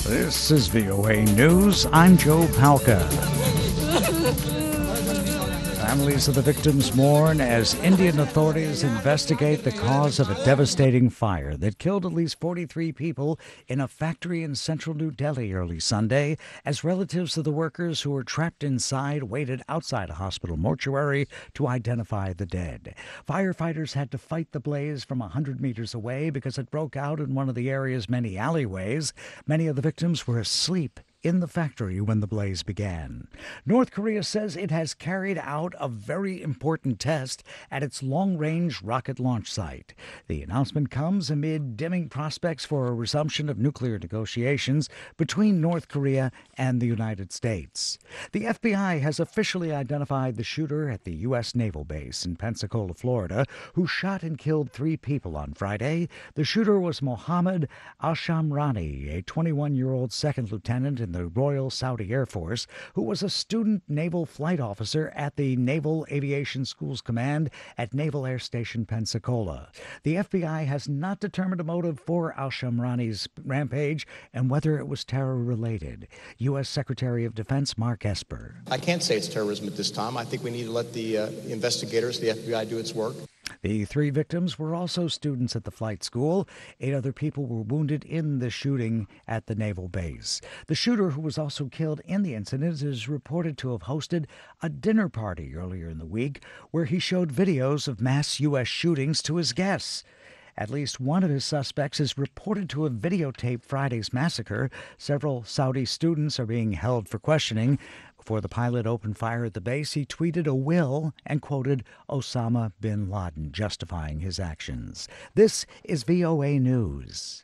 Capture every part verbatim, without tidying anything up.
This is V O A News. I'm Joe Palca. Families of the victims mourn as Indian authorities investigate the cause of a devastating fire that killed at least forty-three people in a factory in central New Delhi early Sunday, as relatives of the workers who were trapped inside waited outside a hospital mortuary to identify the dead. Firefighters had to fight the blaze from one hundred meters away because it broke out in one of the area's many alleyways. Many of the victims were asleep in the factory when the blaze began. North Korea says it has carried out a very important test at its long-range rocket launch site. The announcement comes amid dimming prospects for a resumption of nuclear negotiations between North Korea and the United States. The F B I has officially identified the shooter at the U S Naval Base in Pensacola, Florida, who shot and killed three people on Friday. The shooter was Mohammed Al-Shamrani, a twenty-one-year-old second lieutenant in the Royal Saudi Air Force, who was a student naval flight officer at the Naval Aviation Schools Command at Naval Air Station Pensacola. The F B I has not determined a motive for Al-Shamrani's rampage and whether it was terror-related. U S Secretary of Defense Mark Esper. I can't say it's terrorism at this time. I think we need to let the uh, investigators, the F B I, do its work. The three victims were also students at the flight school. Eight other people were wounded in the shooting at the naval base. The shooter, who was also killed in the incident, is reported to have hosted a dinner party earlier in the week where he showed videos of mass U S shootings to his guests. At least one of his suspects is reported to have videotaped Friday's massacre. Several Saudi students are being held for questioning. Before the pilot opened fire at the base, he tweeted a will and quoted Osama bin Laden, justifying his actions. This is V O A News.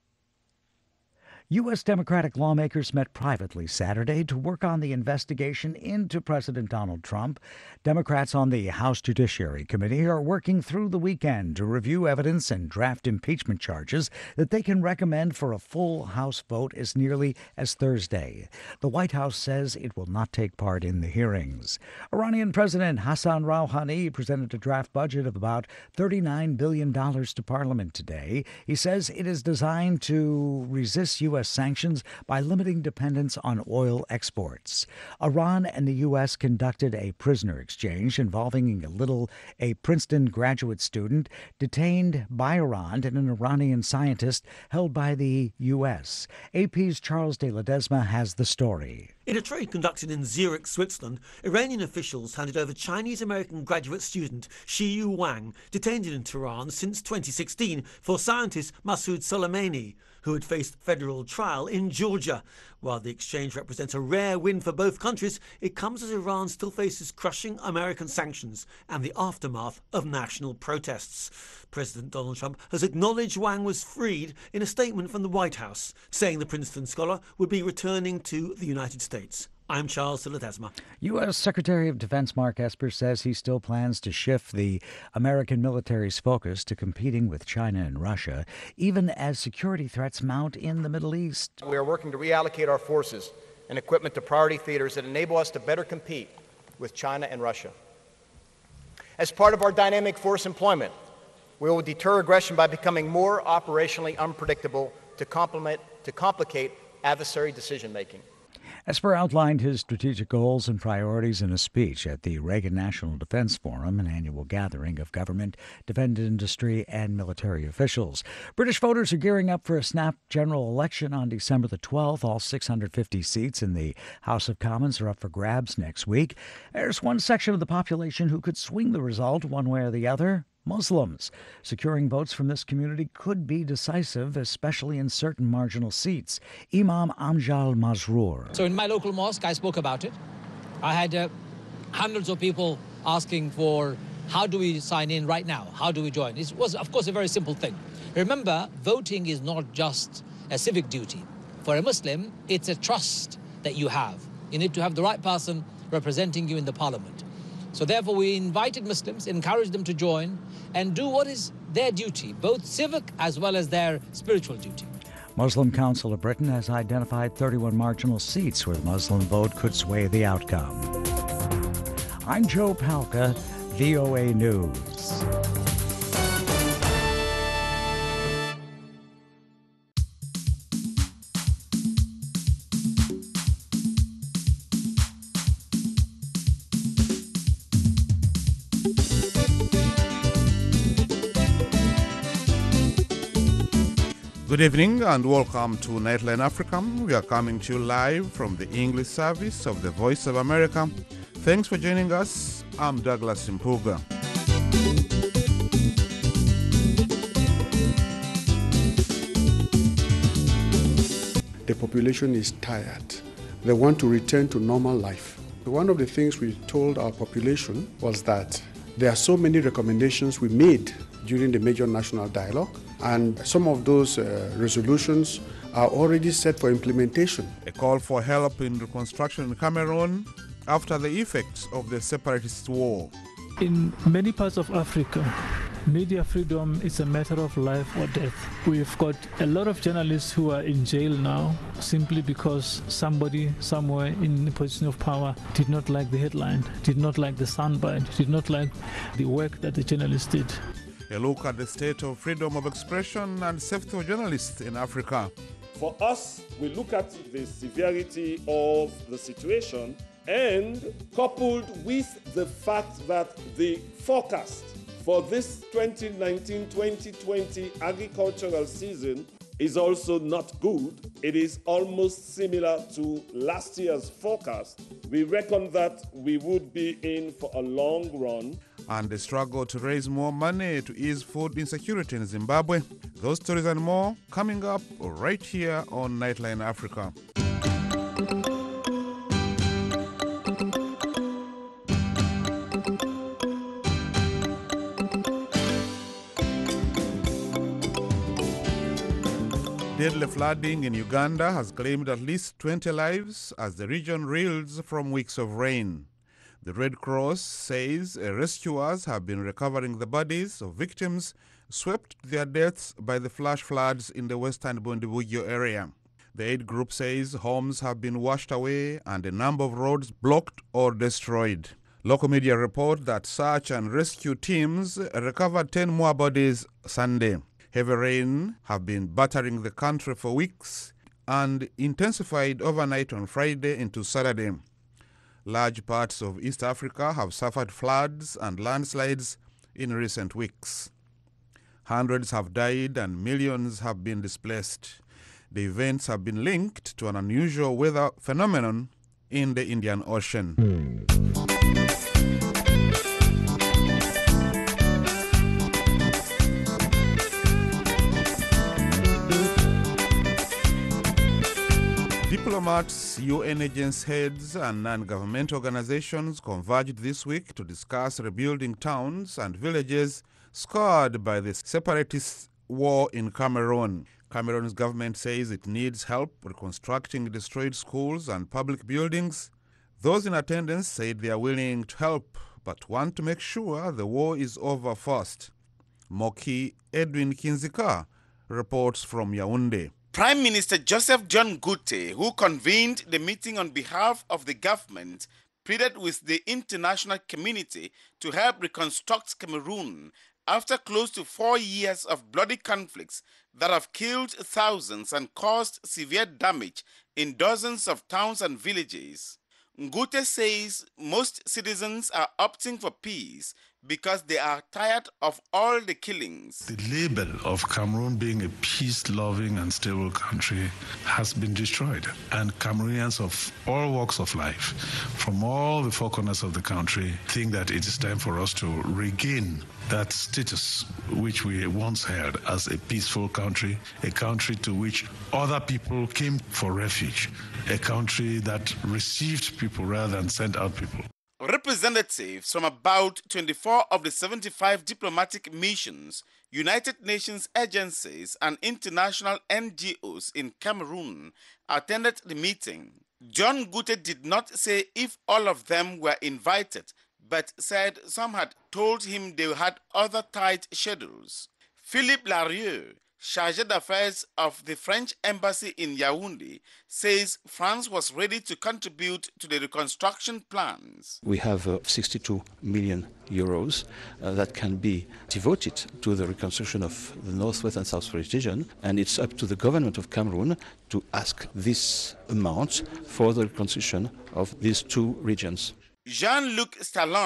U S Democratic lawmakers met privately Saturday to work on the investigation into President Donald Trump. Democrats on the House Judiciary Committee are working through the weekend to review evidence and draft impeachment charges that they can recommend for a full House vote as nearly as Thursday. The White House says it will not take part in the hearings. Iranian President Hassan Rouhani presented a draft budget of about thirty-nine billion dollars to Parliament today. He says it is designed to resist U S sanctions by limiting dependence on oil exports. Iran and the U S conducted a prisoner exchange involving a little a Princeton graduate student detained by Iran and an Iranian scientist held by the U S. A P's Charles de Ledesma has the story. In a trade conducted in Zurich, Switzerland, Iranian officials handed over Chinese-American graduate student Shiyu Wang, detained in Tehran since twenty sixteen, for scientist Masoud Soleimani, who had faced federal trial in Georgia. While the exchange represents a rare win for both countries, it comes as Iran still faces crushing American sanctions and the aftermath of national protests. President Donald Trump has acknowledged Wang was freed in a statement from the White House, saying the Princeton scholar would be returning to the United States. I'm Charles de Ledesma. U S Secretary of Defense Mark Esper says he still plans to shift the American military's focus to competing with China and Russia, even as security threats mount in the Middle East. We are working to reallocate our forces and equipment to priority theaters that enable us to better compete with China and Russia. As part of our dynamic force employment, we will deter aggression by becoming more operationally unpredictable to complement to complicate adversary decision-making. Esper outlined his strategic goals and priorities in a speech at the Reagan National Defense Forum, an annual gathering of government, defense industry, and military officials. British voters are gearing up for a snap general election on December the twelfth. All six hundred fifty seats in the House of Commons are up for grabs next week. There's one section of the population who could swing the result one way or the other: Muslims. Securing votes from this community could be decisive, especially in certain marginal seats. Imam Amjad Masroor. So in my local mosque, I spoke about it. I had uh, hundreds of people asking for how do we sign in right now? How do we join? It was, of course, a very simple thing. Remember, voting is not just a civic duty. For a Muslim, it's a trust that you have. You need to have the right person representing you in the parliament. So therefore, we invited Muslims, encouraged them to join and do what is their duty, both civic as well as their spiritual duty. Muslim Council of Britain has identified thirty-one marginal seats where the Muslim vote could sway the outcome. I'm Joe Palca, V O A News. Good evening and welcome to Nightline Africa. We are coming to you live from the English service of the Voice of America. Thanks for joining us. I'm Douglas Mpuga. The population is tired. They want to return to normal life. One of the things we told our population was that there are so many recommendations we made during the major national dialogue, and some of those uh, resolutions are already set for implementation. A call for help in reconstruction in Cameroon after the effects of the separatist war. In many parts of Africa, media freedom is a matter of life or death. We've got a lot of journalists who are in jail now simply because somebody somewhere in a position of power did not like the headline, did not like the soundbite, did not like the work that the journalist did. A look at the state of freedom of expression and safety of journalists in Africa. For us, we look at the severity of the situation and coupled with the fact that the forecast for this twenty nineteen twenty twenty agricultural season is also not good. It is almost similar to last year's forecast. We reckon that we would be in for a long run. And the struggle to raise more money to ease food insecurity in Zimbabwe. Those stories and more coming up right here on Nightline Africa. Deadly flooding in Uganda has claimed at least twenty lives as the region reels from weeks of rain. The Red Cross says rescuers have been recovering the bodies of victims swept to their deaths by the flash floods in the western Bundibugyo area. The aid group says homes have been washed away and a number of roads blocked or destroyed. Local media report that search and rescue teams recovered ten more bodies Sunday. Heavy rain have been battering the country for weeks and intensified overnight on Friday into Saturday. Large parts of East Africa have suffered floods and landslides in recent weeks. Hundreds have died and millions have been displaced. The events have been linked to an unusual weather phenomenon in the Indian Ocean. Diplomats, U N agency heads and non-government organizations converged this week to discuss rebuilding towns and villages scarred by the separatist war in Cameroon. Cameroon's government says it needs help reconstructing destroyed schools and public buildings. Those in attendance said they are willing to help, but want to make sure the war is over first. Moki Edwin Kinzika reports from Yaoundé. Prime Minister Joseph John Ngute, who convened the meeting on behalf of the government, pleaded with the international community to help reconstruct Cameroon after close to four years of bloody conflicts that have killed thousands and caused severe damage in dozens of towns and villages. Ngute says most citizens are opting for peace because they are tired of all the killings. The label of Cameroon being a peace-loving and stable country has been destroyed, and Cameroonians of all walks of life, from all the four corners of the country, think that it is time for us to regain that status which we once held as a peaceful country, a country to which other people came for refuge, a country that received people rather than sent out people. Representatives from about twenty-four of the seventy-five diplomatic missions, United Nations agencies, and international N G Os in Cameroon attended the meeting. John Ngute did not say if all of them were invited, but said some had told him they had other tight schedules. Philippe Larieux, Chargé d'Affaires of the French Embassy in Yaoundé, says France was ready to contribute to the reconstruction plans. We have uh, sixty-two million euros uh, that can be devoted to the reconstruction of the Northwest and Southwest region, and it's up to the government of Cameroon to ask this amount for the reconstruction of these two regions. Jean-Luc Stallone,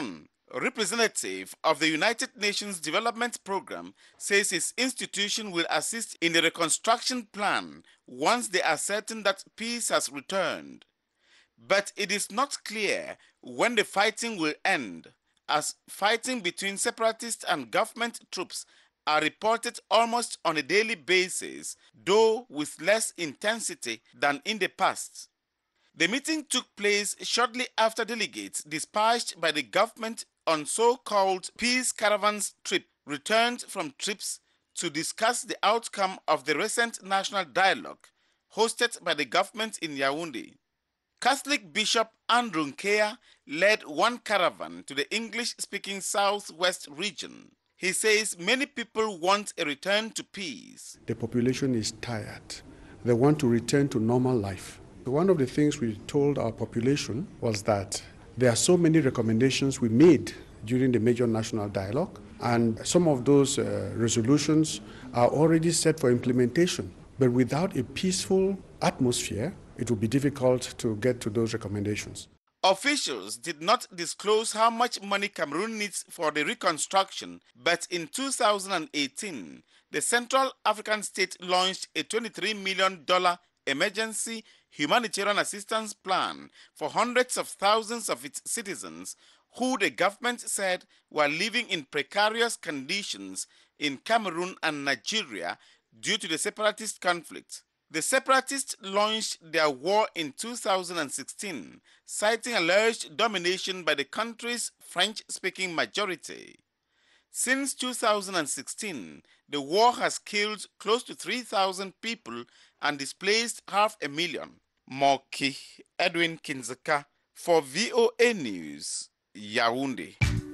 A representative of the United Nations Development Programme says his institution will assist in the reconstruction plan once they are certain that peace has returned. But it is not clear when the fighting will end, as fighting between separatists and government troops are reported almost on a daily basis, though with less intensity than in the past. The meeting took place shortly after delegates dispatched by the government on so-called peace caravans trip returned from trips to discuss the outcome of the recent national dialogue hosted by the government in Yaoundé. Catholic Bishop Andrew Nkea led one caravan to the English-speaking southwest region. He says many people want a return to peace. The population is tired. They want to return to normal life. One of the things we told our population was that there are so many recommendations we made during the major national dialogue, and some of those uh, resolutions are already set for implementation. But without a peaceful atmosphere, it will be difficult to get to those recommendations. Officials did not disclose how much money Cameroon needs for the reconstruction, but in two thousand eighteen, the Central African state launched a twenty-three million dollars emergency humanitarian assistance plan for hundreds of thousands of its citizens who the government said were living in precarious conditions in Cameroon and Nigeria due to the separatist conflict. The separatists launched their war in two thousand sixteen, citing alleged domination by the country's French-speaking majority. Since two thousand sixteen, the war has killed close to three thousand people and displaced half a million. Moki Edwin Kinzaka for V O A News, Yaoundé.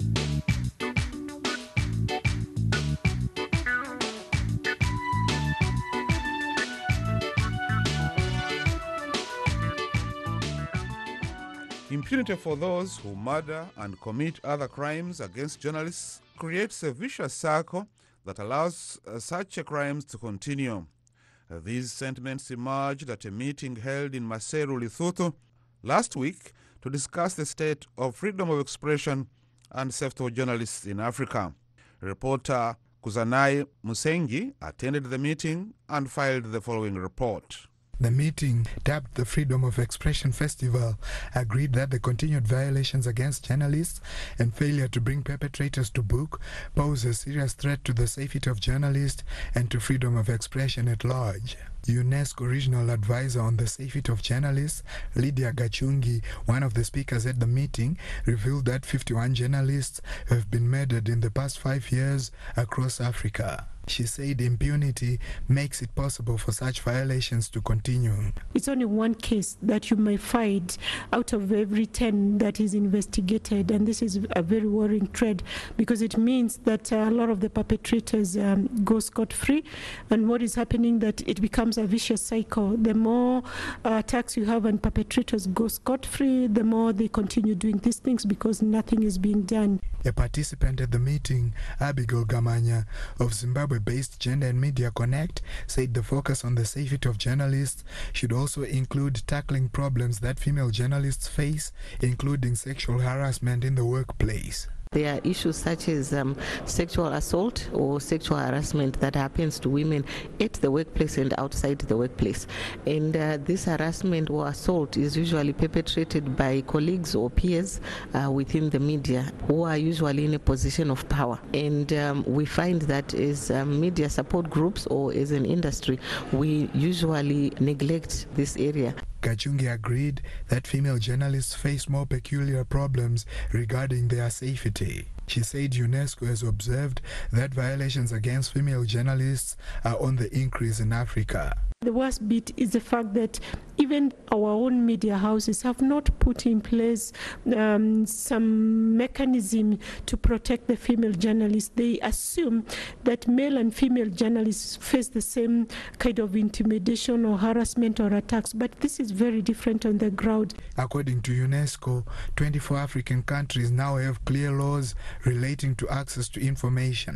Impunity for those who murder and commit other crimes against journalists creates a vicious circle that allows uh, such crimes to continue. Uh, these sentiments emerged at a meeting held in Maseru, Lesotho last week to discuss the state of freedom of expression and safety of journalists in Africa. Reporter Kuzanai Musengi attended the meeting and filed the following report. The meeting, dubbed the Freedom of Expression Festival, agreed that the continued violations against journalists and failure to bring perpetrators to book pose a serious threat to the safety of journalists and to freedom of expression at large. UNESCO Regional Advisor on the Safety of Journalists, Lydia Gachungi, one of the speakers at the meeting, revealed that fifty-one journalists have been murdered in the past five years across Africa. She said impunity makes it possible for such violations to continue. It's only one case that you may find out of every ten that is investigated, and this is a very worrying trend because it means that a lot of the perpetrators um, go scot-free, and what is happening that it becomes a vicious cycle. The more uh, attacks you have and perpetrators go scot-free, the more they continue doing these things because nothing is being done. A participant at the meeting, Abigail Gamanya of Zimbabwe-based Gender and Media Connect, said the focus on the safety of journalists should also include tackling problems that female journalists face, including sexual harassment in the workplace. There are issues such as um, sexual assault or sexual harassment that happens to women at the workplace and outside the workplace. And uh, this harassment or assault is usually perpetrated by colleagues or peers uh, within the media who are usually in a position of power. And um, we find that as um, media support groups or as an industry, we usually neglect this area. Gachungi agreed that female journalists face more peculiar problems regarding their safety. She said UNESCO has observed that violations against female journalists are on the increase in Africa. The worst bit is the fact that even our own media houses have not put in place um, some mechanism to protect the female journalists. They assume that male and female journalists face the same kind of intimidation or harassment or attacks, but this is very different on the ground. According to UNESCO, twenty-four African countries now have clear laws relating to access to information.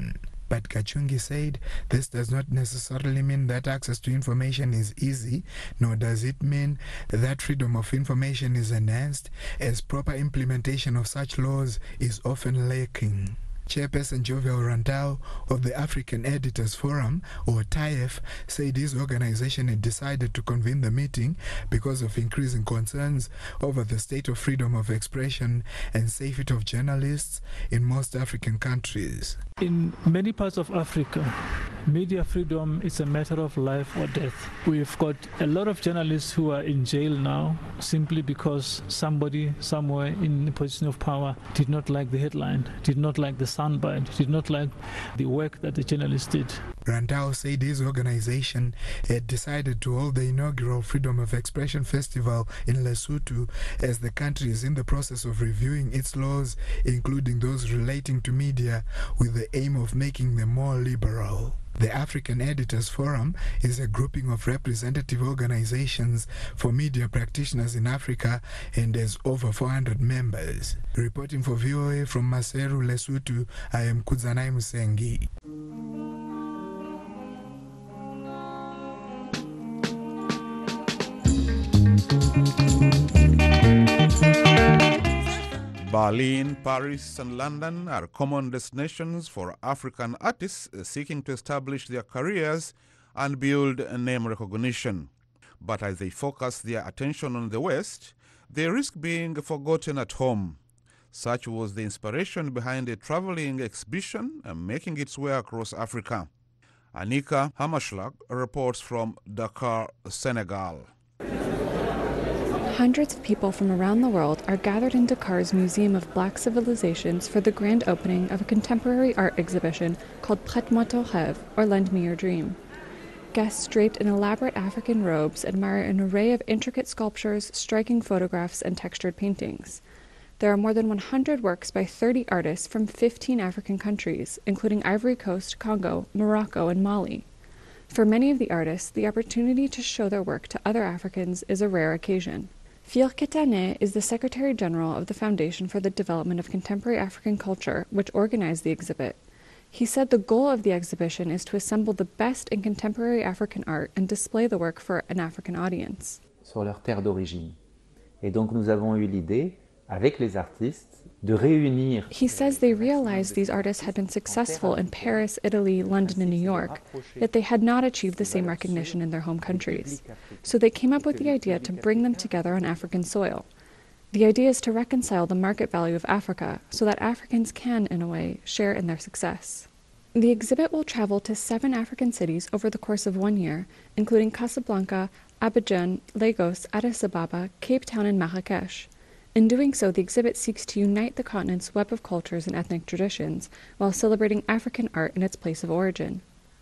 But Kachungi said this does not necessarily mean that access to information is easy, nor does it mean that freedom of information is enhanced, as proper implementation of such laws is often lacking. Chairperson Jovial Rantau of the African Editors Forum, or T A I F, said his organization had decided to convene the meeting because of increasing concerns over the state of freedom of expression and safety of journalists in most African countries. In many parts of Africa, media freedom is a matter of life or death. We've got a lot of journalists who are in jail now simply because somebody somewhere in a position of power did not like the headline, did not like the soundbite, did not like the work that the journalist did. Rantau said his organization had decided to hold the inaugural Freedom of Expression Festival in Lesotho as the country is in the process of reviewing its laws, including those relating to media, with the aim of making them more liberal. The African Editors Forum is a grouping of representative organizations for media practitioners in Africa and has over four hundred members. Reporting for V O A from Maseru, Lesotho, I am Kudzanai Musengi. Berlin, Paris, and London are common destinations for African artists seeking to establish their careers and build name recognition. But as they focus their attention on the West, they risk being forgotten at home. Such was the inspiration behind a traveling exhibition making its way across Africa. Anika Hamashlag reports from Dakar, Senegal. Hundreds of people from around the world are gathered in Dakar's Museum of Black Civilizations for the grand opening of a contemporary art exhibition called Prête-moi ton rêve, or Lend Me Your Dream. Guests draped in elaborate African robes admire an array of intricate sculptures, striking photographs, and textured paintings. There are more than one hundred works by thirty artists from fifteen African countries, including Ivory Coast, Congo, Morocco, and Mali. For many of the artists, the opportunity to show their work to other Africans is a rare occasion. Fier Ketane is the Secretary General of the Foundation for the Development of Contemporary African Culture, which organized the exhibit. He said the goal of the exhibition is to assemble the best in contemporary African art and display the work for an African audience. Sur leur terre d'origine. Et donc nous avons eu l'idée, avec les artistes, de réunir. He says they realized these artists had been successful in Paris, Italy, London, and New York, yet they had not achieved the same recognition in their home countries. So they came up with the idea to bring them together on African soil. The idea is to reconcile the market value of Africa so that Africans can, in a way, share in their success. The exhibit will travel to seven African cities over the course of one year, including Casablanca, Abidjan, Lagos, Addis Ababa, Cape Town, and Marrakesh. In doing so, the exhibit seeks to unite the continent's web of cultures and ethnic traditions while celebrating African art in its place of origin.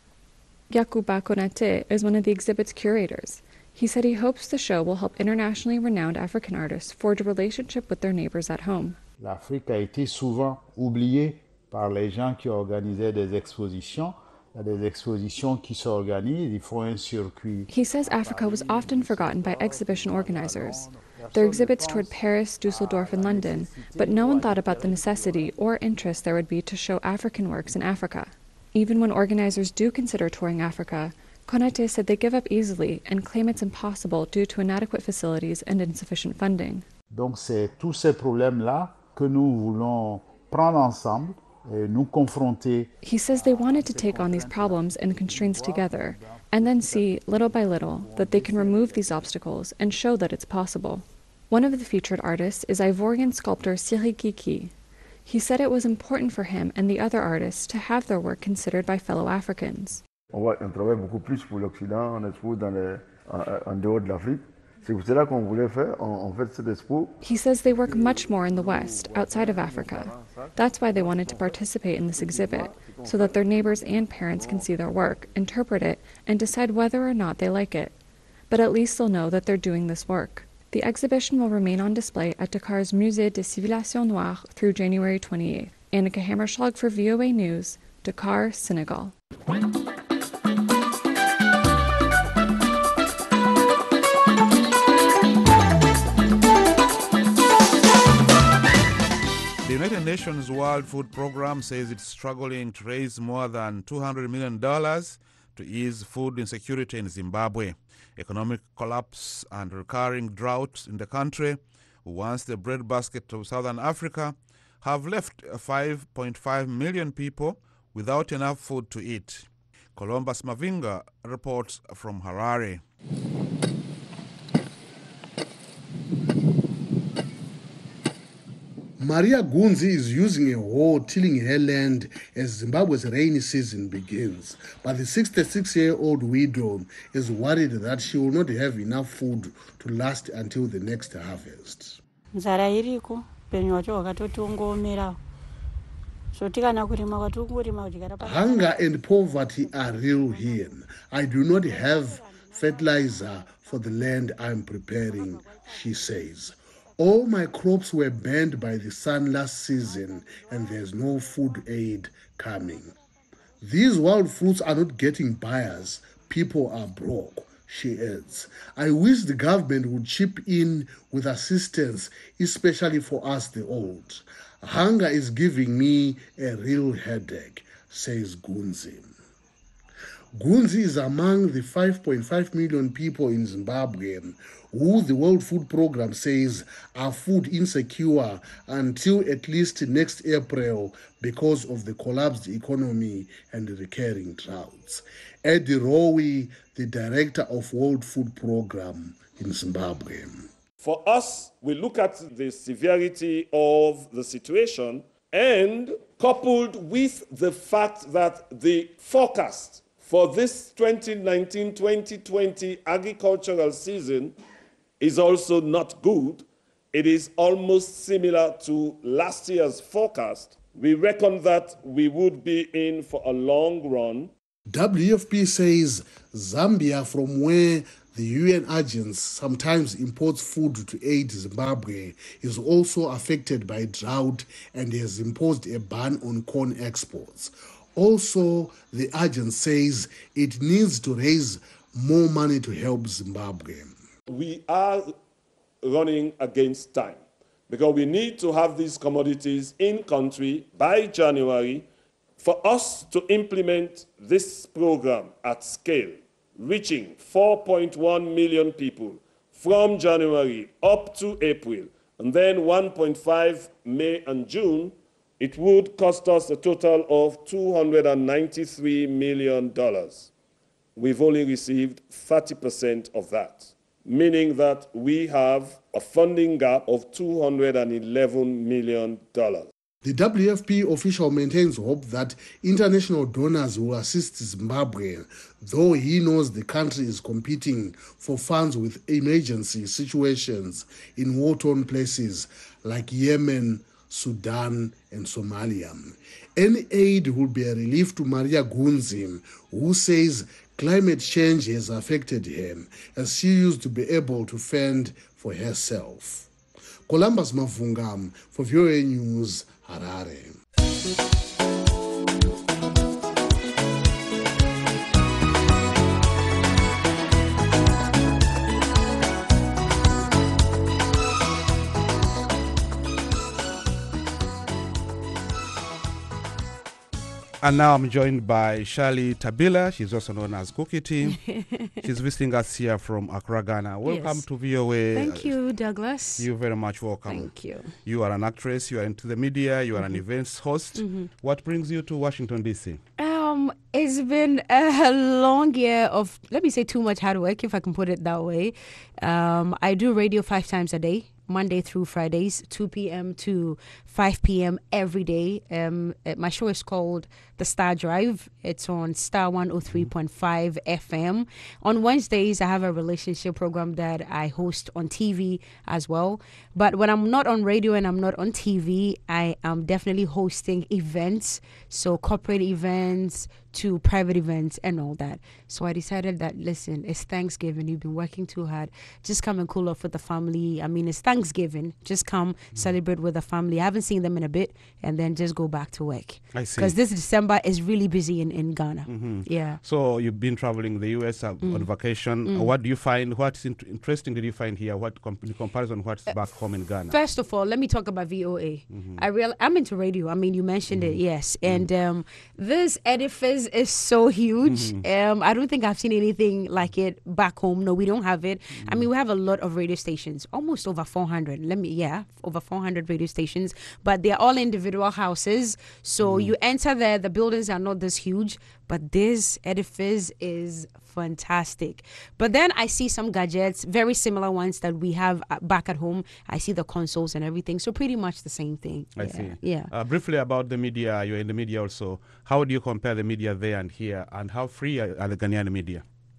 Yakuba Konate is one of the exhibit's curators. He said he hopes the show will help internationally renowned African artists forge a relationship with their neighbors at home. L'Afrique a été souvent oubliée par les gens qui organisaient des expositions. Des expositions qui s'organisent, ils font un circuit. He says Africa was often forgotten by exhibition organizers. There are exhibits toward Paris, Dusseldorf, and London, but no one thought about the necessity or interest there would be to show African works in Africa. Even when organizers do consider touring Africa, Konate said they give up easily and claim it's impossible due to inadequate facilities and insufficient funding. Donc c'est tous ces problèmes-là que nous voulons prendre ensemble et nous confronter. He says they wanted to take on these problems and constraints together, and then see, little by little, that they can remove these obstacles and show that it's possible. One of the featured artists is Ivorian sculptor Siri Kiki. He said it was important for him and the other artists to have their work considered by fellow Africans. On, va, on travaille beaucoup plus pour l'Occident, on expose dans les, en, en dehors de l'Afrique. C'est pour cela qu'on voulait faire, en, en fait, cette expo. He says they work much more in the West, outside of Africa. That's why they wanted to participate in this exhibit, so that their neighbors and parents can see their work, interpret it, and decide whether or not they like it. But at least they'll know that they're doing this work. The exhibition will remain on display at Dakar's Musée des Civilisations Noires through January twenty-eighth. Annika Hammerschlag for V O A News, Dakar, Senegal. The United Nations Nations World Food Program says it's struggling to raise more than two hundred million dollars to ease food insecurity in Zimbabwe. Economic collapse and recurring drought in the country, once the breadbasket of Southern Africa, have left five point five million people without enough food to eat. Columbus Mavinga reports from Harare. Maria Gunzi is using a hoe tilling her land as Zimbabwe's rainy season begins. But the sixty-six-year-old widow is worried that she will not have enough food to last until the next harvest. Hunger and poverty are real here. I do not have fertilizer for the land I'm preparing, she says. All my crops were burned by the sun last season and there's no food aid coming. These wild fruits are not getting buyers. People are broke, she adds. I wish the government would chip in with assistance, especially for us the old. Hunger is giving me a real headache, says Gunzi. Gunzi is among the five point five million people in Zimbabwe who the World Food Program says are food insecure until at least next April because of the collapsed economy and the recurring droughts. Eddie Rowe, the director of World Food Program in Zimbabwe. For us, we look at the severity of the situation and coupled with the fact that the forecast for this twenty nineteen twenty twenty agricultural season is also not good. It is almost similar to last year's forecast. We reckon that we would be in for a long run. W F P says Zambia, from where the U N agents sometimes imports food to aid Zimbabwe, is also affected by drought and has imposed a ban on corn exports. Also, the agent says it needs to raise more money to help Zimbabwe. We are running against time because we need to have these commodities in country by January for us to implement this program at scale, reaching four point one million people from January up to April, and then one point five May and June. It would cost us a total of two hundred ninety-three million dollars. We've only received thirty percent of that, meaning that we have a funding gap of two hundred eleven million dollars. The W F P official maintains hope that international donors will assist Zimbabwe, though he knows the country is competing for funds with emergency situations in war-torn places like Yemen, Sudan, and Somalia. Any aid will be a relief to Maria Gunzi, who says climate change has affected her, as she used to be able to fend for herself. Columbus Mavunga for V O A News, Harare. And now I'm joined by Shirley Tabila. She's also known as Cookie Team. She's visiting us here from Accra, Ghana. Welcome Yes. to V O A. Thank you, Douglas. You're very much welcome. Thank you. You are an actress, you are into the media, you are an Mhm. events host. Mhm. What brings you to Washington, D C? Um, it's been a long year of, let me say, too much hard work, if I can put it that way. Um, I do radio five times a day, Monday through Fridays, two p.m. to five p.m. every day. Um, uh, my show is called The Star Drive. It's on Star one oh three point five F M. On Wednesdays, I have a relationship program that I host on T V as well. But when I'm not on radio and I'm not on T V, I am definitely hosting events. So corporate events, to private events and all that. So I decided that, listen, it's Thanksgiving. You've been working too hard. Just come and cool off with the family. I mean, it's Thanksgiving. Just come mm-hmm. celebrate with the family. I haven't seen them in a bit, and then just go back to work. I see. Because this December is really busy in, in Ghana. Mm-hmm. Yeah. So you've been traveling the U S uh, mm. on vacation. Mm. Uh, what do you find? What's in- interesting did you find here? What com- in comparison what's uh, back home in Ghana? First of all, let me talk about V O A. Mm-hmm. I real I'm into radio. I mean, you mentioned mm-hmm. it, yes. Mm-hmm. And um, this edifice is so huge. Mm-hmm. Um, I don't think I've seen anything like it back home. No, we don't have it. Mm-hmm. I mean, we have a lot of radio stations, almost over four hundred. Let me, yeah, over four hundred radio stations, but they're all individual houses. So mm-hmm. you enter there, the buildings are not this huge, but this edifice is fantastic. But then I see some gadgets, very similar ones that we have back at home. I see the consoles and everything. So pretty much the same thing. I yeah. see. Yeah. Uh, briefly about the media. You're in the media also. How do you compare the media there and here? And how free are, are the Ghanaian media?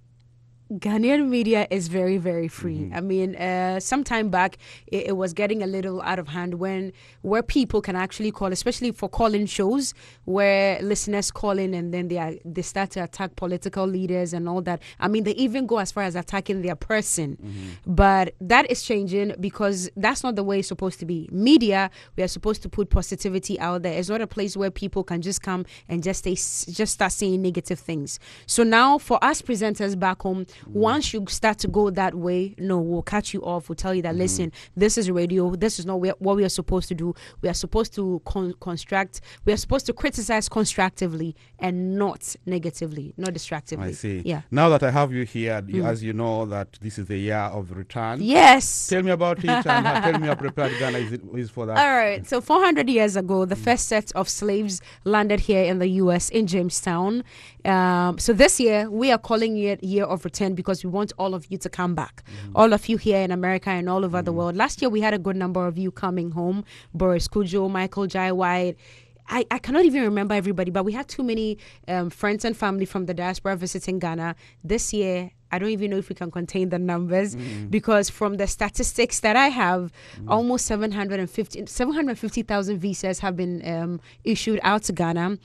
Ghanaian media is very, very free. Mm-hmm. I mean, uh, some time back, it, it was getting a little out of hand when where people can actually call, especially for call-in shows, where listeners call in and then they are, they start to attack political leaders and all that. I mean, they even go as far as attacking their person. Mm-hmm. But that is changing because that's not the way it's supposed to be. Media, we are supposed to put positivity out there. It's not a place where people can just come and just stay, just start saying negative things. So now, for us presenters back home, Mm-hmm. once you start to go that way, no, we'll cut you off. We'll tell you that, mm-hmm. listen, this is radio. This is not what we are supposed to do. We are supposed to con- construct. We are supposed to criticize constructively and not negatively, not distractively. I see. Yeah. Now that I have you here, Mm. as you know that this is the year of return. Yes. Tell me about it and how, tell me how prepared Ghana is, is for that. All right. So four hundred years ago, the mm. first set of slaves landed here in the U S in Jamestown. Um, so this year, we are calling it Year of Return because we want all of you to come back. Mm. All of you here in America and all over mm. the world. Last year, we had a good number of you coming home. Boris Kujo, Michael Jai White. I, I cannot even remember everybody, but we had too many um, friends and family from the diaspora visiting Ghana. This year, I don't even know if we can contain the numbers mm. because from the statistics that I have, mm. almost seven hundred fifty thousand visas have been um, issued out to Ghana.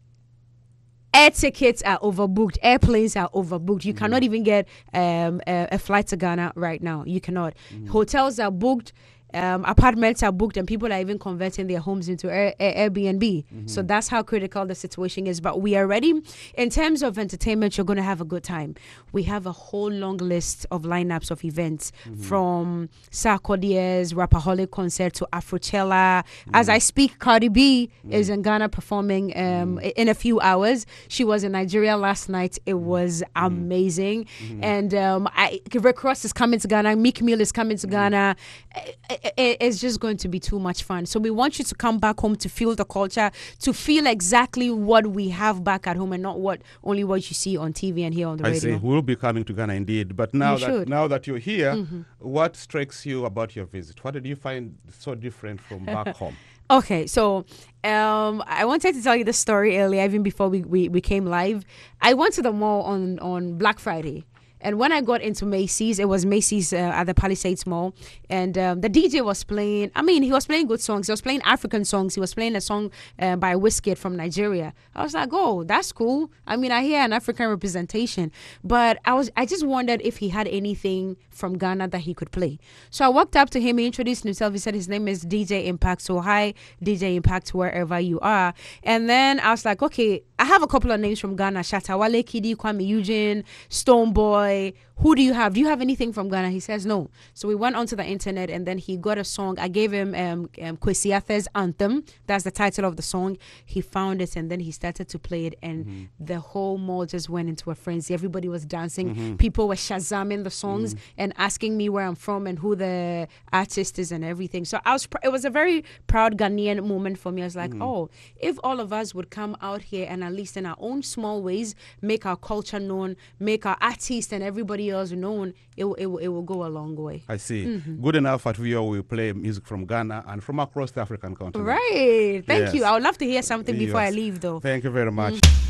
Air tickets are overbooked. Airplanes are overbooked. You mm. cannot even get um, a, a flight to Ghana right now. You cannot. Mm. Hotels are booked. Um, apartments are booked and people are even converting their homes into Air, Air, Airbnb. Mm-hmm. So that's how critical the situation is. But we are ready. In terms of entertainment, you're going to have a good time. We have a whole long list of lineups of events mm-hmm. from Sarkodie's Rapaholic concert to Afrochella. Mm-hmm. As I speak, Cardi B mm-hmm. is in Ghana performing um, mm-hmm. in a few hours. She was in Nigeria last night. It was mm-hmm. amazing. Mm-hmm. And um, I, Rick Ross is coming to Ghana. Meek Mill is coming to mm-hmm. Ghana. I, It's just going to be too much fun. So we want you to come back home to feel the culture, to feel exactly what we have back at home and not what only what you see on T V and hear on the I radio. see. We'll be coming to Ghana indeed. But now you that should. now that you're here, mm-hmm. what strikes you about your visit? What did you find so different from back home? Okay, so um, I wanted to tell you the story earlier, even before we, we, we came live. I went to the mall on, on Black Friday. And when I got into Macy's, it was Macy's uh, at the Palisades Mall. And um, the D J was playing, I mean, he was playing good songs. He was playing African songs. He was playing a song uh, by Wizkid from Nigeria. I was like, oh, that's cool. I mean, I hear an African representation. But I was, I just wondered if he had anything from Ghana that he could play. So I walked up to him. He introduced himself. He said his name is D J Impact. So hi, D J Impact, wherever you are. And then I was like, okay, I have a couple of names from Ghana. Shatawale Kidi, Kwame Eugene, Stonebwoy. Who do you have? Do you have anything from Ghana? He says no. So we went onto the internet and then he got a song. I gave him um, um, Kwesi Arthur's Anthem. That's the title of the song. He found it and then he started to play it and mm-hmm. the whole mall just went into a frenzy. Everybody was dancing. Mm-hmm. People were shazamming the songs mm-hmm. and asking me where I'm from and who the artist is and everything. So I was. Pr- it was a very proud Ghanaian moment for me. I was like, mm-hmm. oh, if all of us would come out here and at least in our own small ways make our culture known, make our artists and everybody else known, it, it, it will go a long way. I see. Mm-hmm. Good enough at V O we play music from Ghana and from across the African continent. Right. Thank yes. you. I would love to hear something yes. before I leave, though. Thank you very much. Mm-hmm.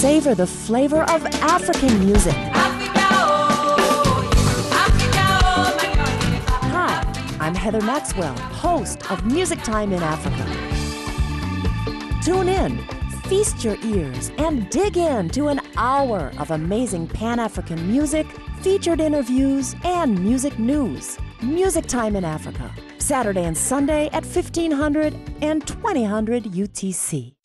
savor the flavor of African music. Hi, I'm Heather Maxwell, host of Music Time in Africa. Tune in, feast your ears, and dig in to an hour of amazing Pan-African music, featured interviews, and music news. Music Time in Africa, Saturday and Sunday at fifteen hundred and twenty hundred U T C.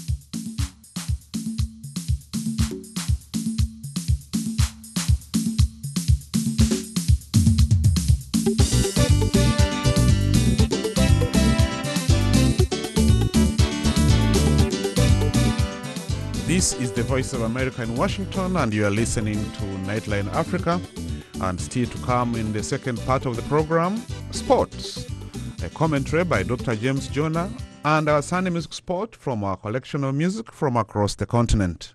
This is the Voice of America in Washington, and you are listening to Nightline Africa. And still to come in the second part of the program, sports. A commentary by Doctor James Jonah and our Sunday Music Spot from our collection of music from across the continent.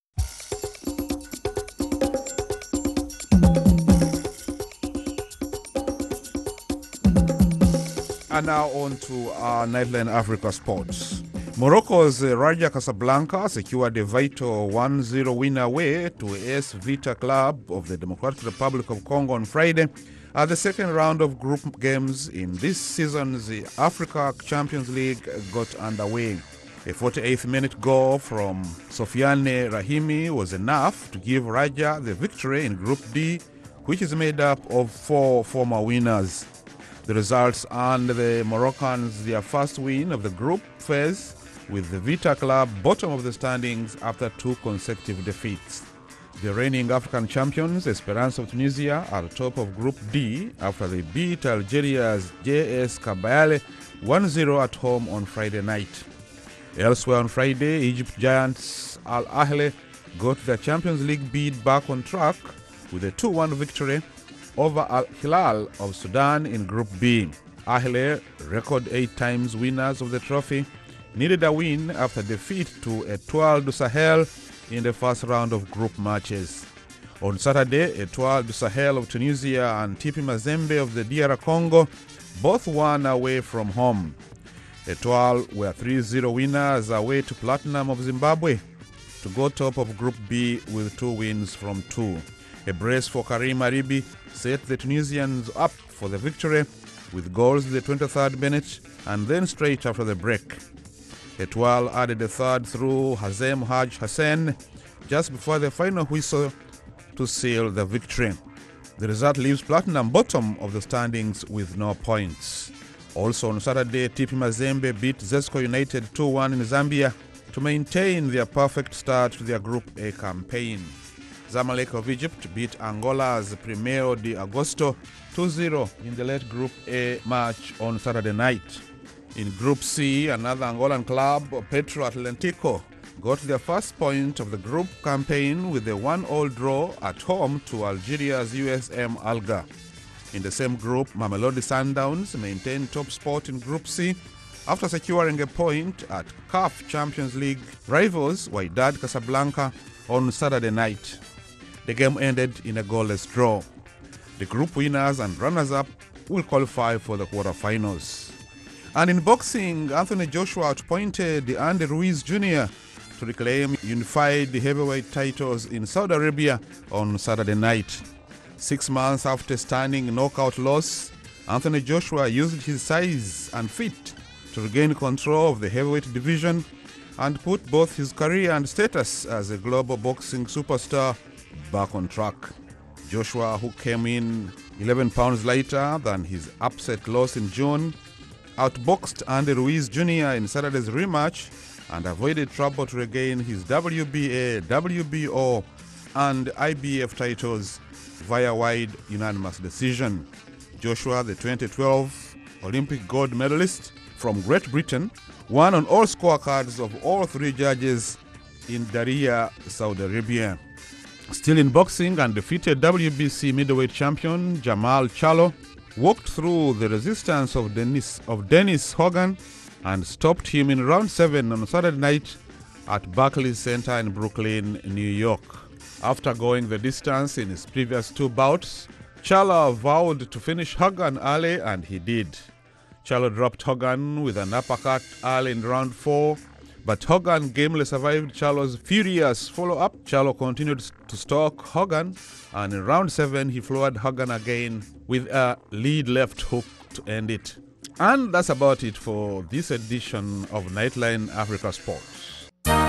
And now on to our Nightline Africa sports. Morocco's uh, Raja Casablanca secured a vital one zero win away to A S Vita Club of the Democratic Republic of Congo on Friday at the second round of group games in this season's Africa Champions League got underway. A forty-eighth minute goal from Sofiane Rahimi was enough to give Raja the victory in Group D, which is made up of four former winners. The results earned the Moroccans their first win of the group phase, with the Vita Club bottom of the standings after two consecutive defeats. The reigning African champions, Esperance of Tunisia, are top of Group D after they beat Algeria's J S Kabylie one zero at home on Friday night. Elsewhere on Friday, Egypt giants Al Ahly got their Champions League bid back on track with a two one victory over Al Hilal of Sudan in Group B. Ahly, record eight times winners of the trophy, needed a win after defeat to Etoile du Sahel in the first round of group matches. On Saturday, Etoile du Sahel of Tunisia and T P Mazembe of the D R Congo both won away from home. Etoile were three zero winners away to Platinum of Zimbabwe to go top of Group B with two wins from two. A brace for Karim Aribi set the Tunisians up for the victory with goals in the twenty-third minute and then straight after the break. Etoile added a third through Hazem Haj Hassan just before the final whistle to seal the victory. The result leaves Platinum bottom of the standings with no points. Also on Saturday, T P Mazembe beat Zesco United two one in Zambia to maintain their perfect start to their Group A campaign. Zamalek of Egypt beat Angola's Primero de Agosto two zero in the late Group A match on Saturday night. In Group C, another Angolan club, Petro Atlético, got their first point of the group campaign with a one all draw at home to Algeria's U S M Alger. In the same group, Mamelodi Sundowns maintained top spot in Group C after securing a point at C A F Champions League rivals Wydad Casablanca on Saturday night. The game ended in a goalless draw. The group winners and runners-up will qualify for the quarterfinals. And in boxing, Anthony Joshua outpointed Andy Ruiz Junior to reclaim unified heavyweight titles in Saudi Arabia on Saturday night. Six months after stunning knockout loss, Anthony Joshua used his size and feet to regain control of the heavyweight division and put both his career and status as a global boxing superstar back on track. Joshua, who came in eleven pounds lighter than his upset loss in June, outboxed Andy Ruiz Junior in Saturday's rematch and avoided trouble to regain his W B A, W B O, and I B F titles via wide unanimous decision. Joshua, the twenty twelve Olympic gold medalist from Great Britain, won on all scorecards of all three judges in Diriyah, Saudi Arabia. Still in boxing, undefeated W B C middleweight champion Jamal Charlo walked through the resistance of Dennis, of Dennis Hogan and stopped him in round seven on Saturday night at Barclays Center in Brooklyn, New York. After going the distance in his previous two bouts, Charlo vowed to finish Hogan early, and he did. Charlo dropped Hogan with an uppercut early in round four But Hogan gamely survived Charlo's furious follow-up. Charlo continued to stalk Hogan, and in round seven he floored Hogan again with a lead left hook to end it. And that's about it for this edition of Nightline Africa Sports.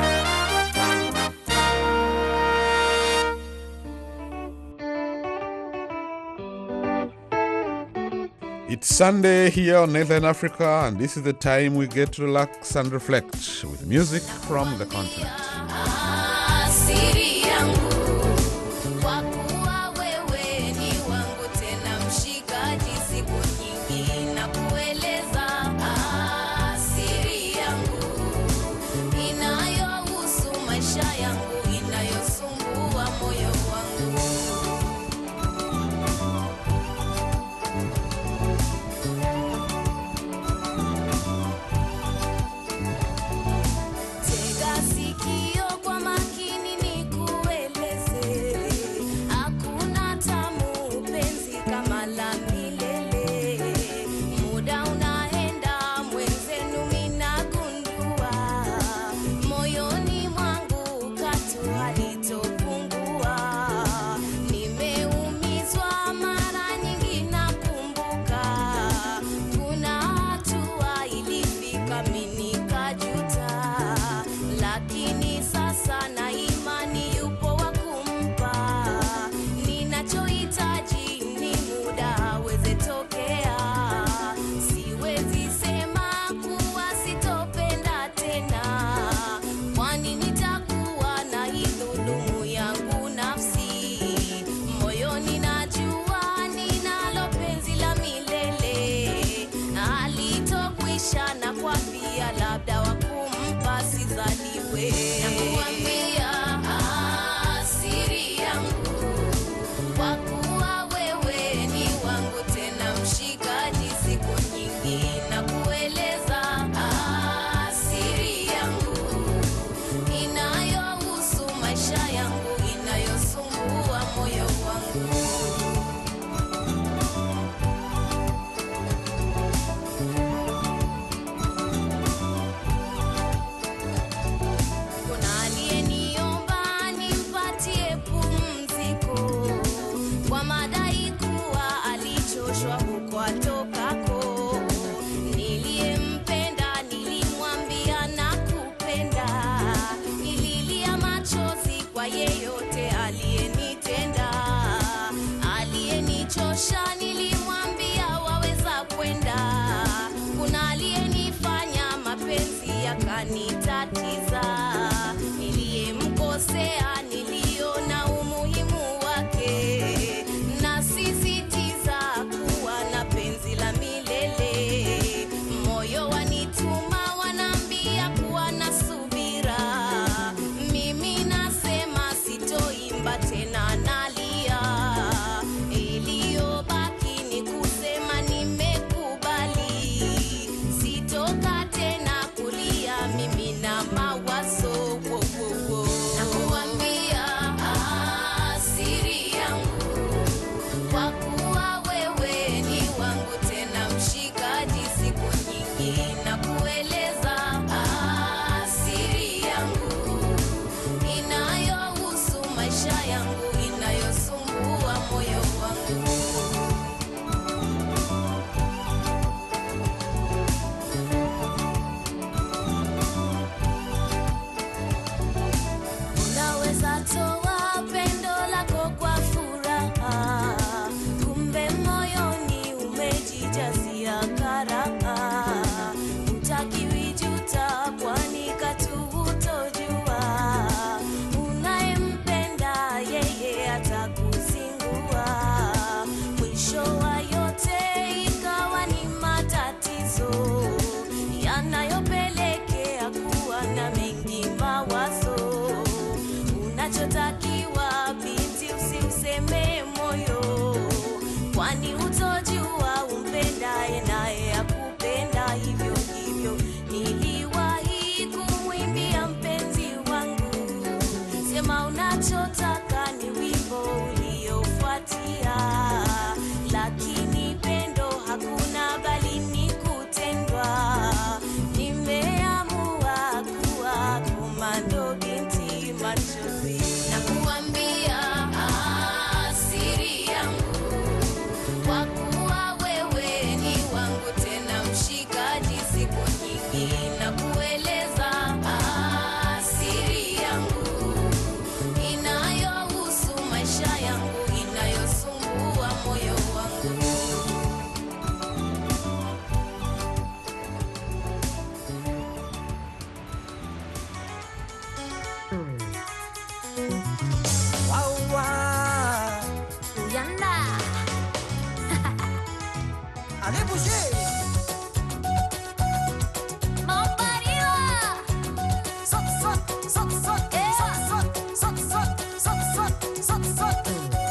It's Sunday here on Nightline Africa, and this is the time we get to relax and reflect with music from the continent. Hakuna bali ni kutendwa, nimeamua kuwa Waouh, Yanda. Allez bouger. Mon pariwa. Saute, saute, saute, saute, saute, saute, saute, saute, saute, saute, saute.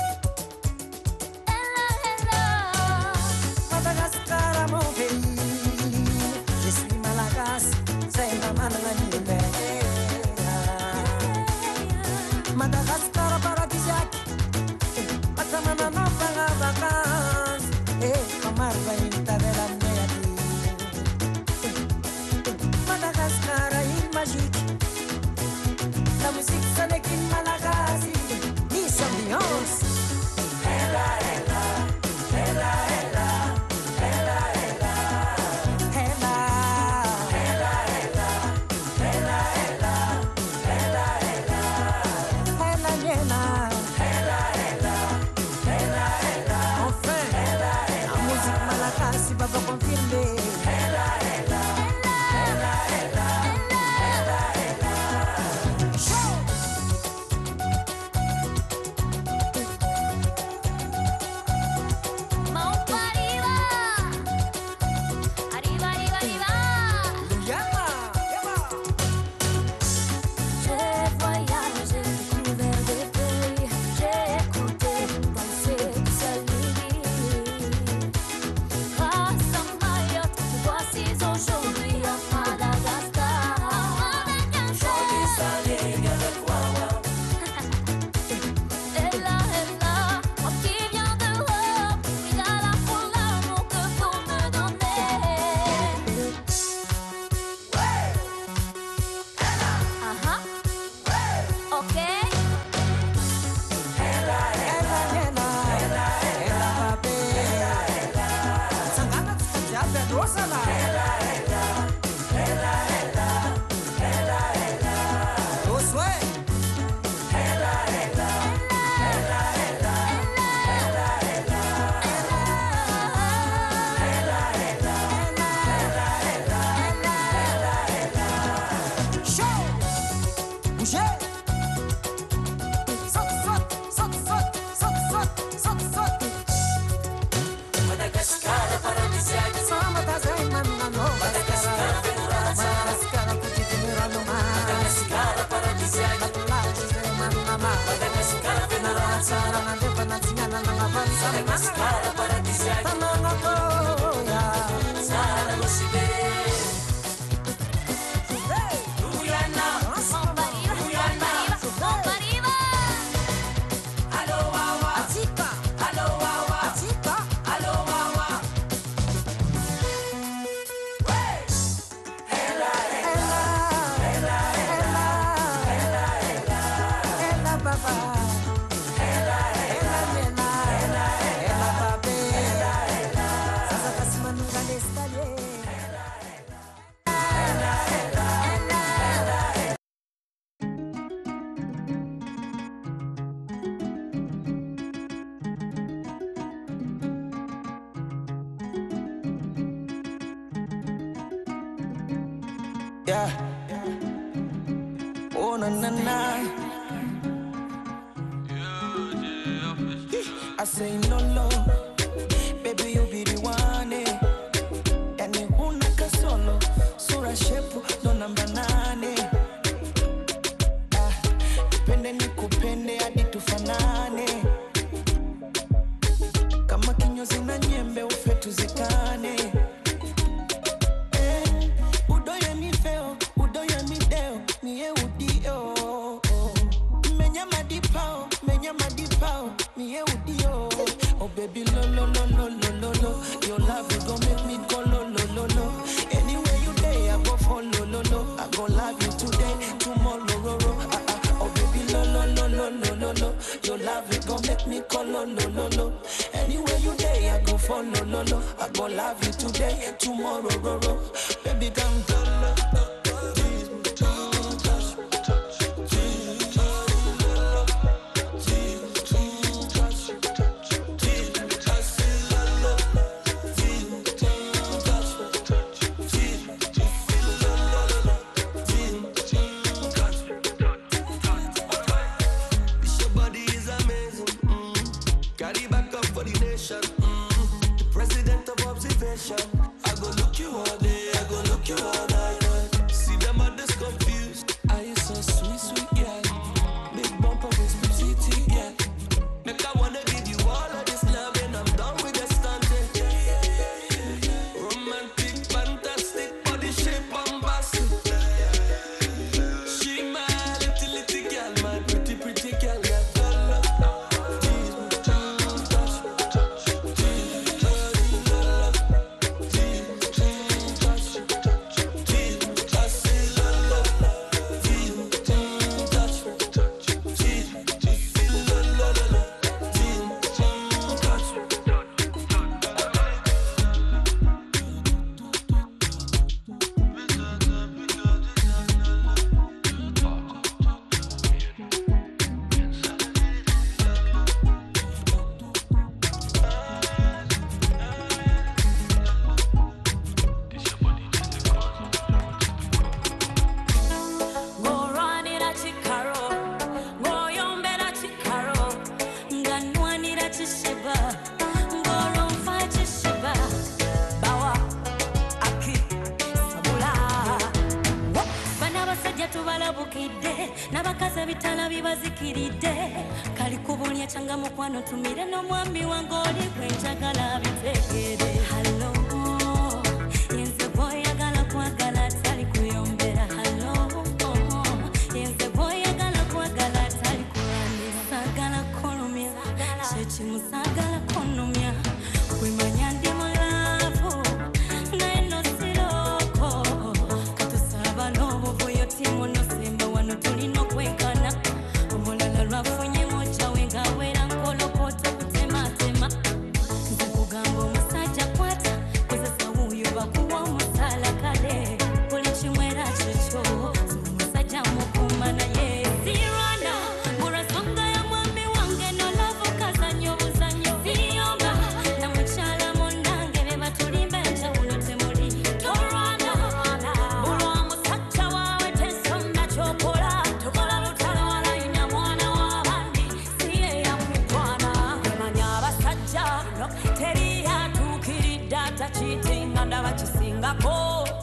Ella, ella. Madagascar, mon pays. Je suis Malagas, c'est ma mananganile. Madagascar paradisiaque, Matamana no fala vacances, eh, Kamar vainta de la meadi. Madagascar île magique, la musique sonne qu'une Malagasy, Miss Ambiance. Ella, ella, ella, ella, ella, ella, ella, ella, ella, ella, ella, ella, ella. Ella, ella, ella, ella, ella, enfin, ella, ella, la musique malagasy va vous confirmer. Ella, ella, ella, ella, ella, ella, show. Mão para arriba, arriba, arriba, arriba. Luyana, Eva. J'ai voyagé, découvert des pays, j'ai écouté, dansé, salué. Grâce à Mayotte, voici aujourd'hui à Madagascar. Jolie saline avec Wawa. Ella, ella, moi qui viens d'Europe, Igala pour l'amour que vous me donnez. Aha. Ok. Ella, ella, ella, ella, ella, papi. Sangana tsajabe dosala. Ella, ella, ella, ella, ella, ella. Doswe. Ella, ella, ella, ella, ella, ella, ella, ella, ella, ella, ella. Show. Bouger. Saute, saute, saute, saute, saute, saute, saute, saute. Madagascar paradisiaque, sama tazai manano. Madagascar federaza, Madagascar kujidimira no mar. Madagascar paradisiaque, matulaji de manama. Madagascar federaza, na deva na tingana na avanza. Madagascar paradisiaque, tanana toya, sara musibe. Luyana, Luyana, Luyana. Allo Wawa, Atika, allo Wawa, Atika, allo Wawa. Ella, ella, ella, ella, ella, ella, ella, papa. Ella, ella, ella, ella, ella, papi. Ella, ella, sasa kasimanunga l'escalier. Ella, ella, ella, ella, ella. Yeah. Oh na na na. I say no no, baby you be the one. Eh. Yani huna kasolo, sura shepu ndo namba nane. Ah, nipende nikupende hadi tufanane. Kama kinyozi na nyembe ufe tuzikane. Udoye mi feo, udoye mi deo, miye udio. Menya madipao, menya madipao, miye udio. Oh baby lo lo lo lo lo lo lo, your love is gon' make me go lo lo lo lo. Anywhere you day, I go follow lo lo. I gon' love you today, tomorrow ro ro. Ah ah, oh baby lo lo lo lo lo lo lo, your love is gon' make me go lo lo lo lo. Anywhere you day, I go follow lo lo. I gon' love you today, tomorrow ro ro. Baby come to lo. tubalabukidde n'abakazi bitala bibazikiridde kali kubulya changa mukwano tumire n'omwami wange oli kwenjagala bitegere hello yenze boyagala kwagala tali kuyombera hello yenze boyagala kwagala tali kuramira sagala kolumya chechi musagala konumya kwimanya ndi mulavu ngaeno siroko katusaba n'obuvuyo timo nosemba wano tulino kwekana omulala lwafunye moja wenga wera nkolokoto kutematema nze kugamba omusajja kwata kozesa wuyo bakuwa omusala kale buli kimwera kikyo omusajja mukuma naye sirwana burasonga ya mwami wange nolavu kazanyo buzanyo siyomba na mukyala mundange beba tulimba enjawulo temuli torwana bulwa musajja waawe tesonda kyokola tokola lutalo walayina mwana w'abandi siye yamukwana manya abasajja teri yatuukiridde atakiitinga ndaba kisingako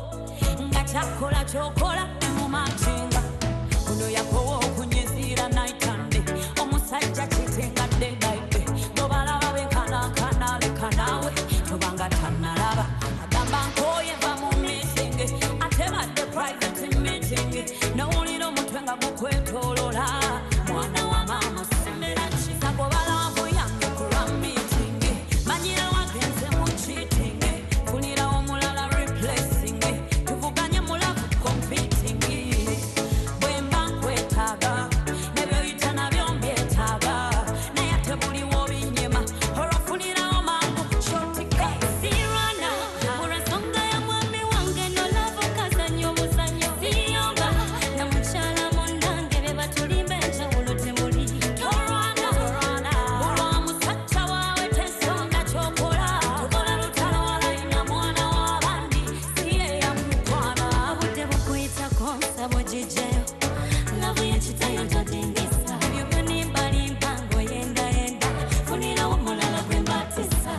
nga kyakola kyokola mumakinga kuno yakowa okunyezira naitande omusajja kitingadde naide nobalaba benkanankana leka naawe tobanga tannalaba agamba nkoye va mu meeting ate badde private meeting nowulira omutwe nga gukwetolola mwana wa maama semera kisago balavu yange kulwa meeting manyira wagenze mu cheating funira omulala replacing tuvuganye mulavu competing bwemba nkwetaaga nebyoyita nabyo mbyetaaga naye ate buliwo binyema olwofunirawo mangu kyotika sirwana burasonga ya mwami wange nolavu kazanyo buzanyo siyomba na mukyala mundange beba tulimba enjawulo temuli torwana bulwa musajja waawe tesonda kyokola tokola lutalo walayina mwana w'abandi siye yamukwana obudde bukuyitako nsabo gijeyo lavu yekitayo todingisa ebyo byonimbalimba ng'oyendayenda funirawo omulala gwe mbatisa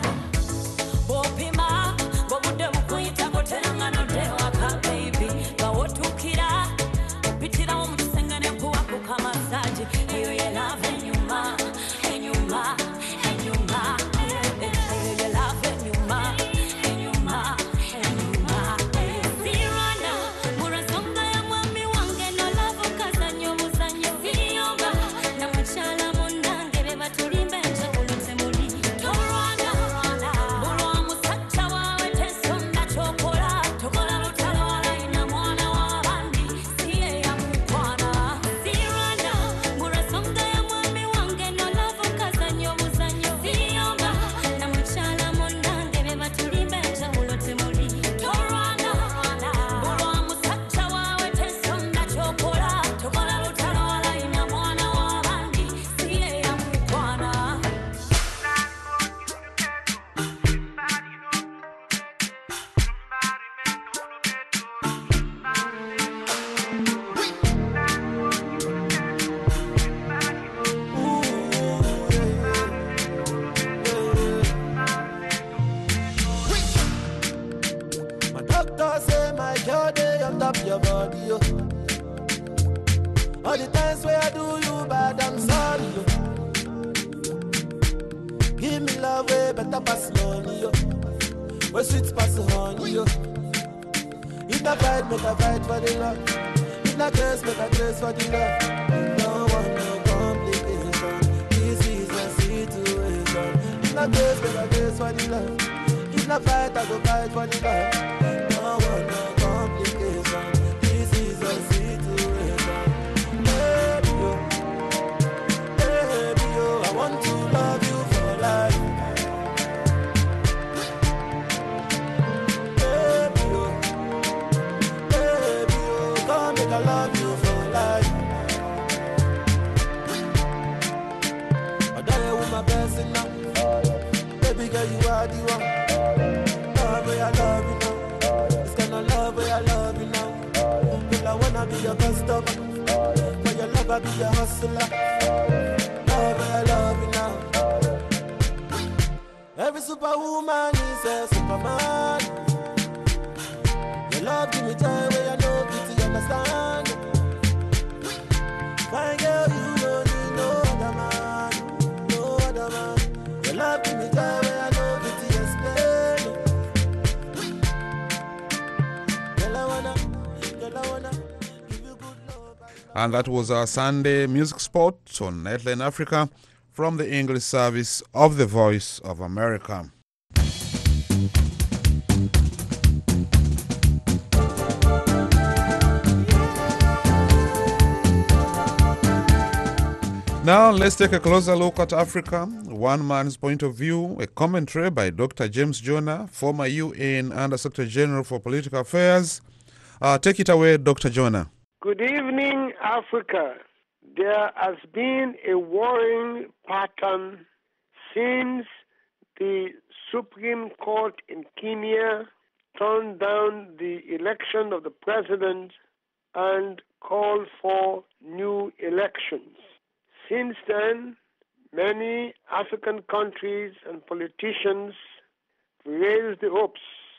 bw'opima ng'obudde bukuyita ng'oteranga nodde waka baby nga wotuukira opitirawo mu kisenge ne nkuwakuka masaji eyo ye lava enyuma enyuma enyuma eyo ye lava enyuma enyuma enyuma sirwana burasonga ya mwami wange nolavu kazanyo buzanyo siyomba na mukyala mundange beba tulimba enjawulo temuli torwana bulwa musajja waawe tesonda kyokola tokola lutalo walayina mwana w'abandi siye yamukwana sirwana burasonga ya mwami wange nolavu kazanyo buzanyo siyomba na mukyala mundange beba tulimba enjawulo temuli torwana bulwa musajja waawe tesonda kyokola tokola lutalo walayina mwana w'abandi siye yamukwana My doctor say my girl dey on top your body, yo. All the times where I do you bad, I'm sorry, yo. Give me love way better pass money, yo. Where sweet pass honey, yo. If I fight, make I fight for the love. If I curse, make I curse for the love. No one, no complication. This is a situation. If I curse, make I curse for the love. If I fight, I go fight for the love. No one, no complication. This is a situation. Baby, yo. Baby, yo. I want to love you for life. Baby, yo. Baby, yo. Come make I love you for life. I die with my blessing now. Baby girl, you are the one. Love where I love you now. This kind of love where I love you now. Girl, I wanna be your customer. For your love, I be your hustler. Love where I love you now. Every superwoman is a superman. Your love give me joy where I know pity understand. And that was our Sunday music spot on Nightline Africa from the English service of the Voice of America. Now let's take a closer look at Africa, one man's point of view, a commentary by Doctor James Jonah, former U N Under-Secretary General for Political Affairs. Uh, take it away, Doctor Jonah. Good evening, Africa. There has been a worrying pattern since the Supreme Court in Kenya turned down the election of the president and called for new elections. Since then, many African countries and politicians raised the hopes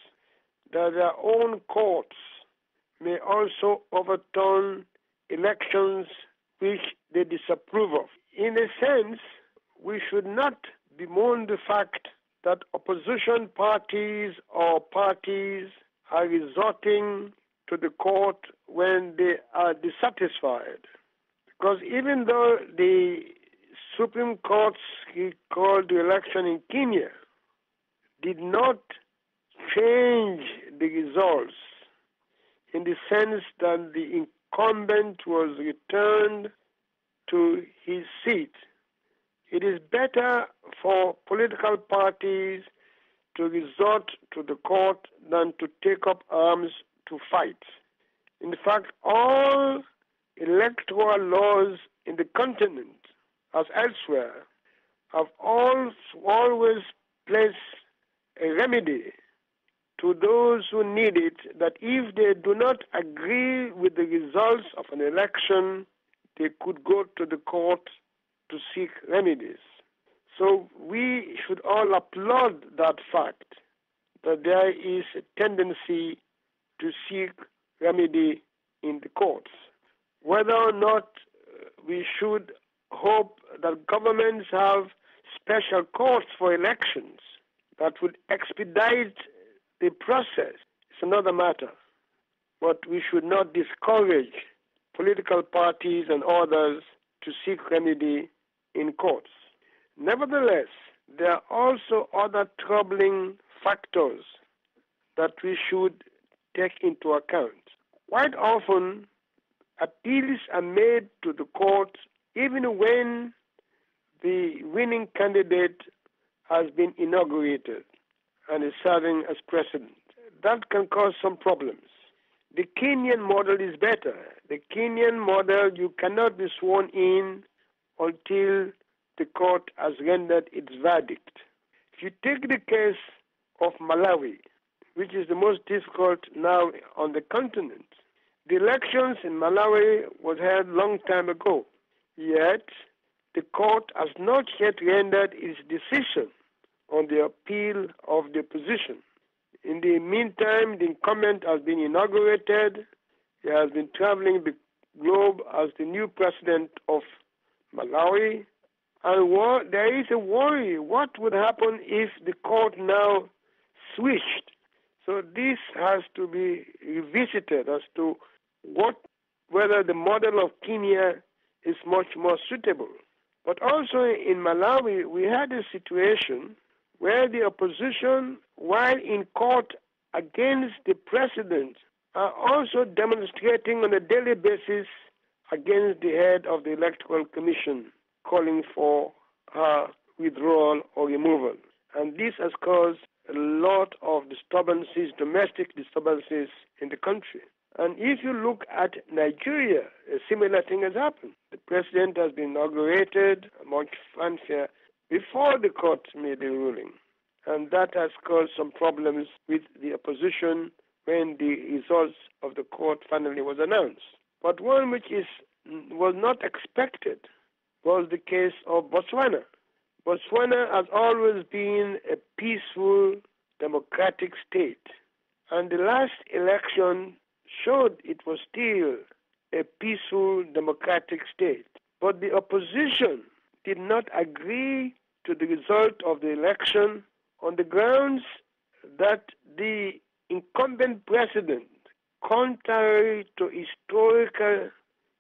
that their own courts may also overturn elections which they disapprove of. In a sense, we should not bemoan the fact that opposition parties or parties are resorting to the court when they are dissatisfied. Because even though the Supreme Court's recalled the election in Kenya did not change the results in the sense that the incumbent was returned to his seat, it is better for political parties to resort to the court than to take up arms to fight. In fact, all electoral laws in the continent, as elsewhere, have always placed a remedy to those who need it, that if they do not agree with the results of an election, they could go to the court to seek remedies. So we should all applaud that fact, that there is a tendency to seek remedy in the courts. Whether or not we should hope that governments have special courts for elections that would expedite the process is another matter. But we should not discourage political parties and others to seek remedy in courts. Nevertheless, there are also other troubling factors that we should take into account. Quite often, appeals are made to the court even when the winning candidate has been inaugurated and is serving as president. That can cause some problems. The Kenyan model is better. The Kenyan model, you cannot be sworn in until the court has rendered its verdict. If you take the case of Malawi, which is the most difficult now on the continent, the elections in Malawi was held long time ago, yet the court has not yet rendered its decision on the appeal of the opposition. In the meantime, the incumbent has been inaugurated. He has been traveling the globe as the new president of Malawi. And war, there is a worry. What would happen if the court now switched? So this has to be revisited as to what, whether the model of Kenya is much more suitable. But also in Malawi, we had a situation where the opposition, while in court against the president, are also demonstrating on a daily basis against the head of the Electoral Commission, calling for her withdrawal or removal. And this has caused a lot of disturbances, domestic disturbances in the country. And if you look at Nigeria, a similar thing has happened. The president has been inaugurated, much fanfare, before the court made a ruling. And that has caused some problems with the opposition when the results of the court finally was announced. But one which is was not expected was the case of Botswana. Botswana has always been a peaceful, democratic state. And the last election showed it was still a peaceful, democratic state. But the opposition did not agree to the result of the election on the grounds that the incumbent president, contrary to historical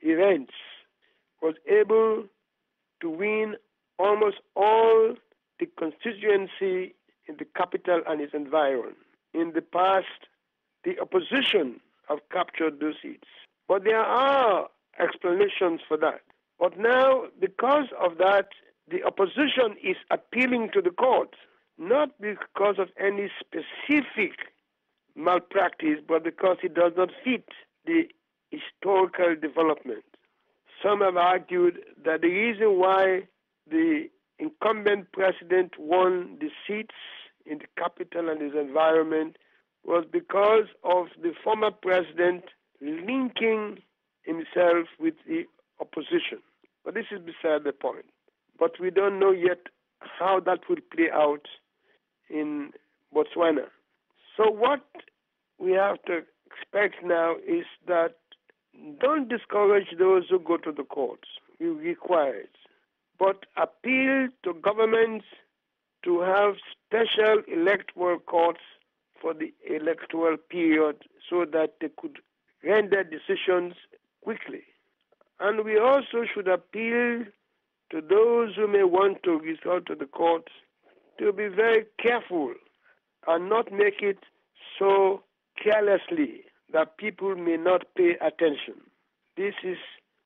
events, was able to win almost all the constituency in the capital and its environ. In the past, the opposition have captured those seats. But there are explanations for that. But now, because of that, the opposition is appealing to the court, not because of any specific malpractice, but because it does not fit the historical development. Some have argued that the reason why the incumbent president won the seats in the capital and his environment was because of the former president linking himself with the opposition. But this is beside the point. But we don't know yet how that will play out in Botswana. So what we have to expect now is that don't discourage those who go to the courts. We require it. But appeal to governments to have special electoral courts for the electoral period so that they could render decisions quickly. And we also should appeal to those who may want to resort to the courts to be very careful and not make it so carelessly that people may not pay attention. This is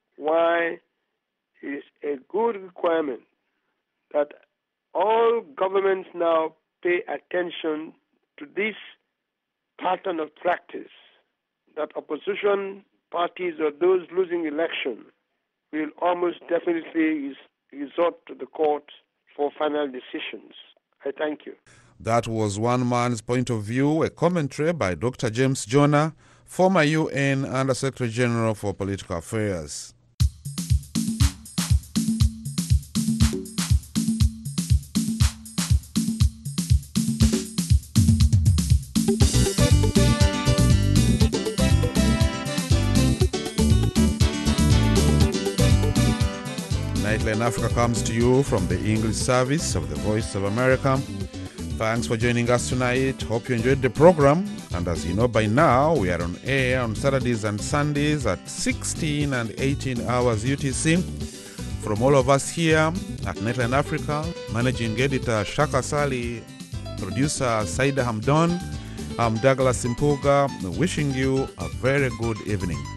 why it is a good requirement that all governments now pay attention to this pattern of practice, that opposition parties or those losing election will almost definitely resort to the court for final decisions. I thank you. That was one man's point of view, a commentary by Doctor James Jonah, former U N Under-Secretary General for Political Affairs. Nightline Africa comes to you from the English service of the Voice of America. Thanks for joining us tonight. Hope you enjoyed the program. And as you know by now, we are on air on Saturdays and Sundays at sixteen and eighteen hours U T C. From all of us here at Nightline Africa, Managing Editor Shaka Sali, Producer Saida Hamdon, I'm Douglas Impuga, wishing you a very good evening.